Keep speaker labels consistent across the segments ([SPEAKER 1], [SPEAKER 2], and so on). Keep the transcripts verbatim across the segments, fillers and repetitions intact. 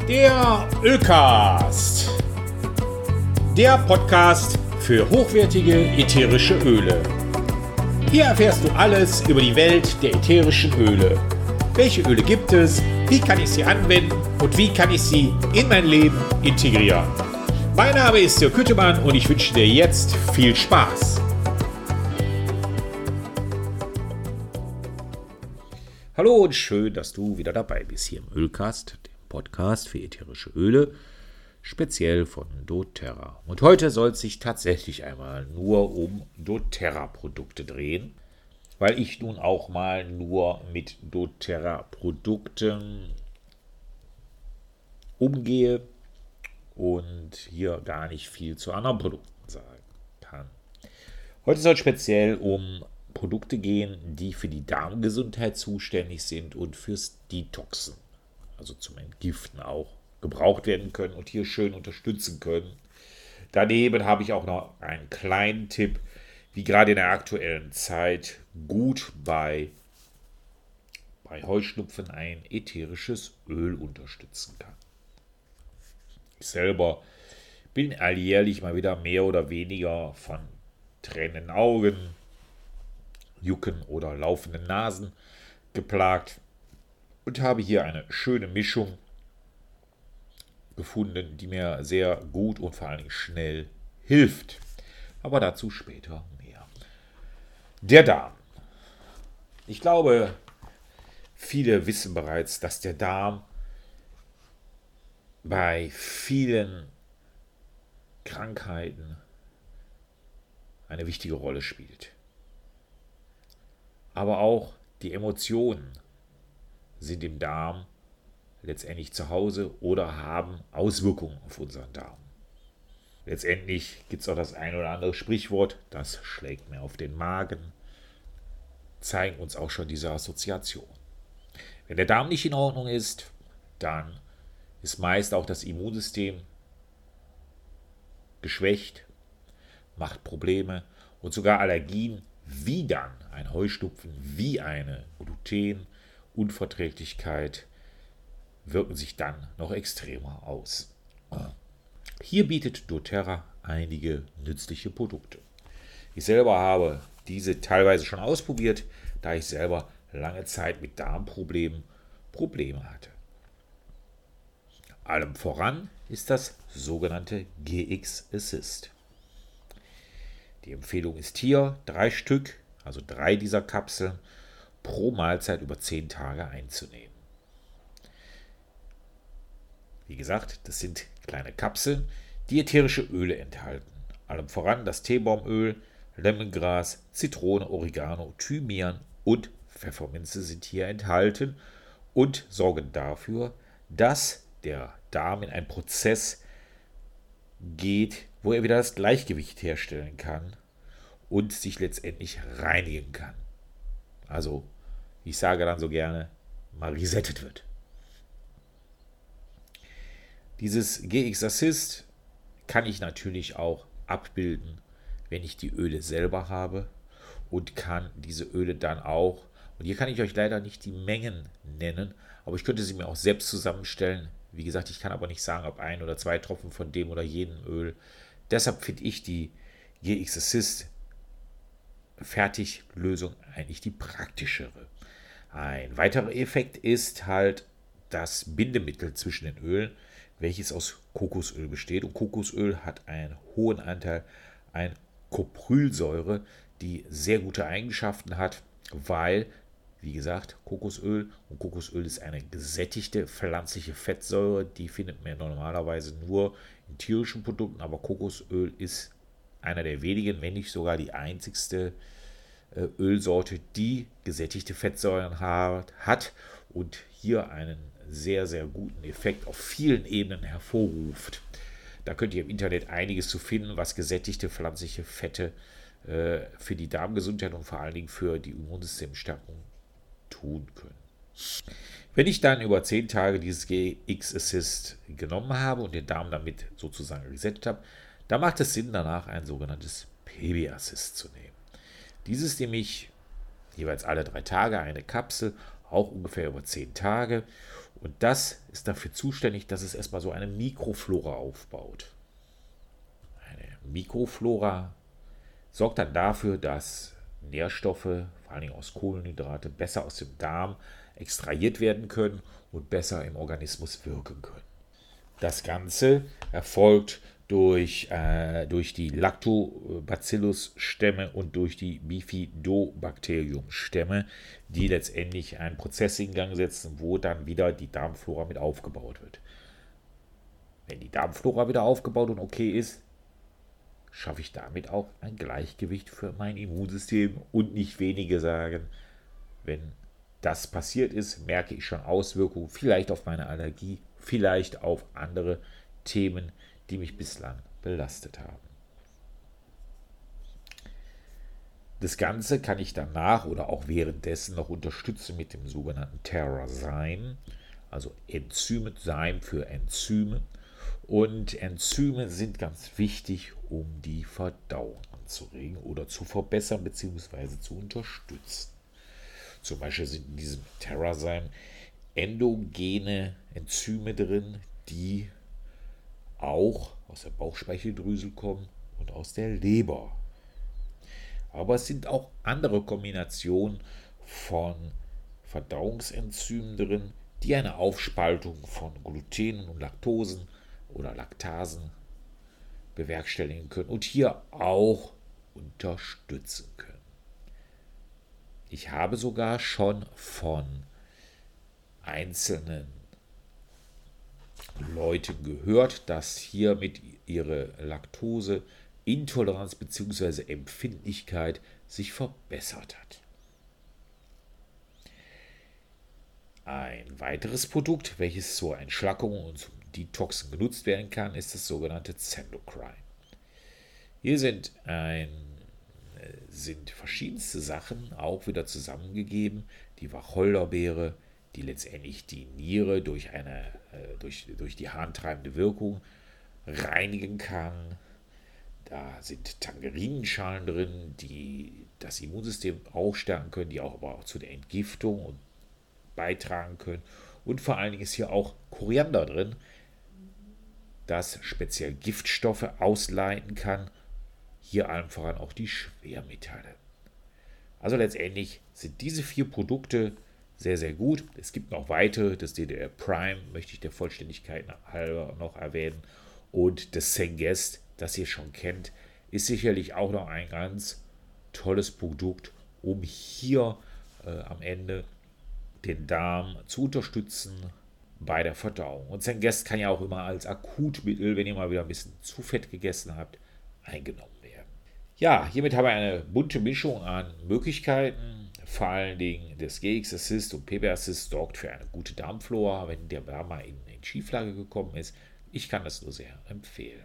[SPEAKER 1] Der Ölcast. Der Podcast für hochwertige ätherische Öle. Hier erfährst du alles über die Welt der ätherischen Öle. Welche Öle gibt es? Wie kann ich sie anwenden? Und wie kann ich sie in mein Leben integrieren? Mein Name ist Dirk Hüttemann und ich wünsche dir jetzt viel Spaß. Hallo und schön, dass du wieder dabei bist hier im Ölcast, dem Podcast für ätherische Öle, speziell von doTERRA. Und heute soll es sich tatsächlich einmal nur um doTERRA-Produkte drehen, weil ich nun auch mal nur mit doTERRA-Produkten umgehe und hier gar nicht viel zu anderen Produkten sagen kann. Heute soll es speziell um Produkte gehen, die für die Darmgesundheit zuständig sind und fürs Detoxen, also zum Entgiften auch, gebraucht werden können und hier schön unterstützen können. Daneben habe ich auch noch einen kleinen Tipp, wie gerade in der aktuellen Zeit gut bei, bei Heuschnupfen ein ätherisches Öl unterstützen kann. Ich selber bin alljährlich mal wieder mehr oder weniger von tränenden Augen, Jucken oder laufenden Nasen geplagt und habe hier eine schöne Mischung gefunden, die mir sehr gut und vor allen Dingen schnell hilft. Aber dazu später mehr. Der Darm. Ich glaube, viele wissen bereits, dass der Darm bei vielen Krankheiten eine wichtige Rolle spielt. Aber auch die Emotionen sind im Darm letztendlich zu Hause oder haben Auswirkungen auf unseren Darm. Letztendlich gibt es auch das ein oder andere Sprichwort, das schlägt mir auf den Magen, zeigen uns auch schon diese Assoziation. Wenn der Darm nicht in Ordnung ist, dann ist meist auch das Immunsystem geschwächt, macht Probleme und sogar Allergien, wie dann ein Heuschnupfen, wie eine Glutenunverträglichkeit wirken sich dann noch extremer aus. Hier bietet doTERRA einige nützliche Produkte. Ich selber habe diese teilweise schon ausprobiert, da ich selber lange Zeit mit Darmproblemen Probleme hatte. Allem voran ist das sogenannte G X Assist. Die Empfehlung ist hier, drei Stück, also drei dieser Kapseln, pro Mahlzeit über zehn Tage einzunehmen. Wie gesagt, das sind kleine Kapseln, die ätherische Öle enthalten. Allem voran das Teebaumöl, Lemongras, Zitrone, Oregano, Thymian und Pfefferminze sind hier enthalten und sorgen dafür, dass der Darm in einen Prozess geht, wo er wieder das Gleichgewicht herstellen kann und sich letztendlich reinigen kann. Also, ich sage dann so gerne, mal resettet wird. Dieses G X Assist kann ich natürlich auch abbilden, wenn ich die Öle selber habe und kann diese Öle dann auch, und hier kann ich euch leider nicht die Mengen nennen, aber ich könnte sie mir auch selbst zusammenstellen. Wie gesagt, ich kann aber nicht sagen, ob ein oder zwei Tropfen von dem oder jenem Öl. Deshalb finde ich die G X Assist Fertiglösung eigentlich die praktischere. Ein weiterer Effekt ist halt das Bindemittel zwischen den Ölen, welches aus Kokosöl besteht. Und Kokosöl hat einen hohen Anteil an Copolsäure, die sehr gute Eigenschaften hat, weil, wie gesagt, Kokosöl und Kokosöl ist eine gesättigte pflanzliche Fettsäure, die findet man normalerweise nur in tierischen Produkten, aber Kokosöl ist einer der wenigen, wenn nicht sogar die einzigste äh, Ölsorte, die gesättigte Fettsäuren hat, hat und hier einen sehr, sehr guten Effekt auf vielen Ebenen hervorruft. Da könnt ihr im Internet einiges zu finden, was gesättigte pflanzliche Fette äh, für die Darmgesundheit und vor allen Dingen für die Immunsystemstärkung tun können. Wenn ich dann über zehn Tage dieses G X Assist genommen habe und den Darm damit sozusagen resettet habe, dann macht es Sinn, danach ein sogenanntes P B Assist zu nehmen. Dieses nehme ich jeweils alle drei Tage eine Kapsel, auch ungefähr über zehn Tage. Und das ist dafür zuständig, dass es erstmal so eine Mikroflora aufbaut. Eine Mikroflora sorgt dann dafür, dass Nährstoffe, vor allen Dingen aus Kohlenhydrate, besser aus dem Darm extrahiert werden können und besser im Organismus wirken können. Das Ganze erfolgt durch, äh, durch die Lactobacillus-Stämme und durch die Bifidobacterium-Stämme, die letztendlich einen Prozess in Gang setzen, wo dann wieder die Darmflora mit aufgebaut wird. Wenn die Darmflora wieder aufgebaut und okay ist, schaffe ich damit auch ein Gleichgewicht für mein Immunsystem. Und nicht wenige sagen, wenn das passiert ist, merke ich schon Auswirkungen, vielleicht auf meine Allergie, vielleicht auf andere Themen, die mich bislang belastet haben. Das Ganze kann ich danach oder auch währenddessen noch unterstützen mit dem sogenannten Terrazyme, also Enzyme für Enzyme. Und Enzyme sind ganz wichtig, um die Verdauung anzuregen oder zu verbessern bzw. zu unterstützen. Zum Beispiel sind in diesem Terrazyme endogene Enzyme drin, die auch aus der Bauchspeicheldrüse kommen und aus der Leber. Aber es sind auch andere Kombinationen von Verdauungsenzymen drin, die eine Aufspaltung von Glutenen und Laktosen oder Laktasen bewerkstelligen können und hier auch unterstützen können. Ich habe sogar schon von einzelnen Leuten gehört, dass hiermit ihre Laktoseintoleranz bzw. Empfindlichkeit sich verbessert hat. Ein weiteres Produkt, welches zur Entschlackung und zum Detoxen genutzt werden kann, ist das sogenannte Zendocrine. Hier sind, ein, sind verschiedenste Sachen auch wieder zusammengegeben. Die Wacholderbeere, die letztendlich die Niere durch, eine, durch, durch die harntreibende Wirkung reinigen kann. Da sind Tangerinenschalen drin, die das Immunsystem auch stärken können, die auch aber auch zu der Entgiftung beitragen können. Und vor allen Dingen ist hier auch Koriander drin, das speziell Giftstoffe ausleiten kann, hier allem voran auch die Schwermetalle. Also letztendlich sind diese vier Produkte sehr, sehr gut. Es gibt noch weitere, das D D R Prime möchte ich der Vollständigkeit halber noch erwähnen und das Zengest, das ihr schon kennt, ist sicherlich auch noch ein ganz tolles Produkt, um hier äh, am Ende den Darm zu unterstützen bei der Verdauung. Und Zengest kann ja auch immer als Akutmittel, wenn ihr mal wieder ein bisschen zu fett gegessen habt, eingenommen werden. Ja, hiermit haben wir eine bunte Mischung an Möglichkeiten. Vor allen Dingen das G X Assist und P B Assist sorgt für eine gute Darmflora, wenn der Darm mal in, in Schieflage gekommen ist. Ich kann das nur sehr empfehlen.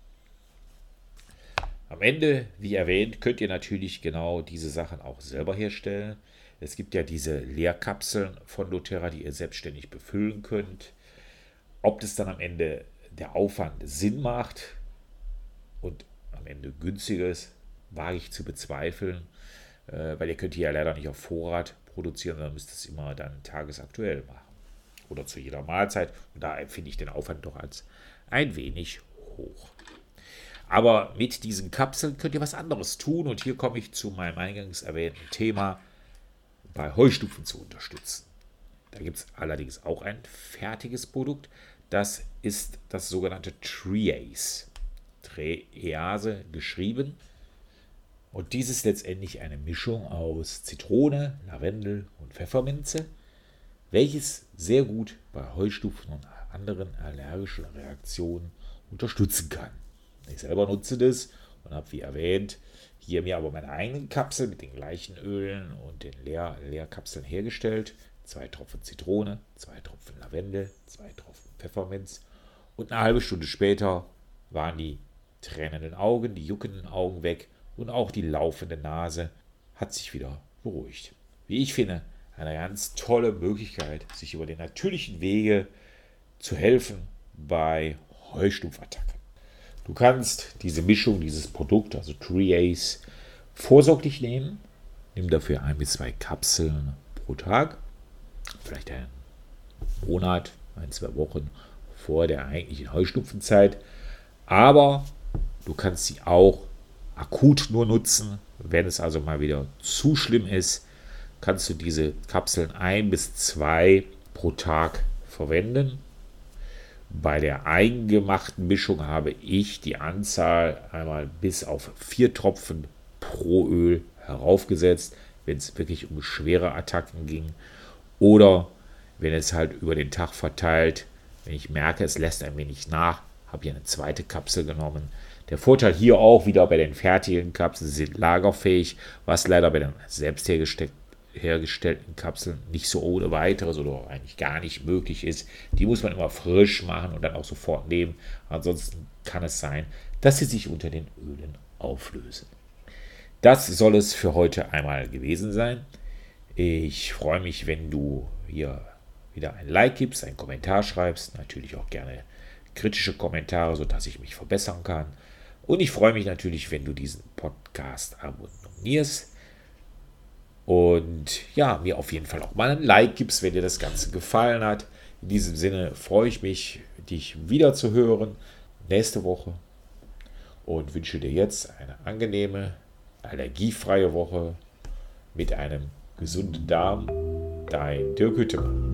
[SPEAKER 1] Am Ende, wie erwähnt, könnt ihr natürlich genau diese Sachen auch selber herstellen. Es gibt ja diese Leerkapseln von doTERRA, die ihr selbstständig befüllen könnt. Ob das dann am Ende der Aufwand Sinn macht und am Ende günstiger ist, wage ich zu bezweifeln, äh, weil ihr könnt hier ja leider nicht auf Vorrat produzieren, sondern müsst es immer dann tagesaktuell machen. Oder zu jeder Mahlzeit. Und da empfinde ich den Aufwand doch als ein wenig hoch. Aber mit diesen Kapseln könnt ihr was anderes tun. Und hier komme ich zu meinem eingangs erwähnten Thema, bei Heuschnupfen zu unterstützen. Da gibt es allerdings auch ein fertiges Produkt. Das ist das sogenannte Trease. Trease geschrieben. Und dies ist letztendlich eine Mischung aus Zitrone, Lavendel und Pfefferminze, welches sehr gut bei Heuschnupfen und anderen allergischen Reaktionen unterstützen kann. Ich selber nutze das und habe, wie erwähnt, hier mir aber meine eigene Kapsel mit den gleichen Ölen und den Leer Leerkapseln hergestellt. Zwei Tropfen Zitrone, zwei Tropfen Lavendel, zwei Tropfen Pfefferminz. Und eine halbe Stunde später waren die tränenden Augen, die juckenden Augen weg und auch die laufende Nase hat sich wieder beruhigt. Wie ich finde, eine ganz tolle Möglichkeit, sich über den natürlichen Wege zu helfen bei Heuschnupfattacken. Du kannst diese Mischung, dieses Produkt, also Trease, vorsorglich nehmen. Nimm dafür ein bis zwei Kapseln pro Tag. Vielleicht ein Monat, ein, zwei Wochen vor der eigentlichen Heuschnupfenzeit. Aber du kannst sie auch akut nur nutzen. Wenn es also mal wieder zu schlimm ist, kannst du diese Kapseln ein bis zwei pro Tag verwenden. Bei der eigengemachten Mischung habe ich die Anzahl einmal bis auf vier Tropfen pro Öl heraufgesetzt, wenn es wirklich um schwere Attacken ging. Oder wenn es halt über den Tag verteilt, wenn ich merke, es lässt ein wenig nach, habe ich eine zweite Kapsel genommen. Der Vorteil hier auch wieder bei den fertigen Kapseln, sie sind lagerfähig, was leider bei den selbst hergestellten Kapseln nicht so ohne weiteres oder eigentlich gar nicht möglich ist. Die muss man immer frisch machen und dann auch sofort nehmen. Ansonsten kann es sein, dass sie sich unter den Ölen auflösen. Das soll es für heute einmal gewesen sein. Ich freue mich, wenn du hier wieder ein Like gibst, einen Kommentar schreibst, natürlich auch gerne kritische Kommentare, sodass ich mich verbessern kann. Und ich freue mich natürlich, wenn du diesen Podcast abonnierst und ja, mir auf jeden Fall auch mal ein Like gibst, wenn dir das Ganze gefallen hat. In diesem Sinne freue ich mich, dich wieder zu hören nächste Woche und wünsche dir jetzt eine angenehme, allergiefreie Woche mit einem gesunden Darm. Dein Dirk Hüttemann.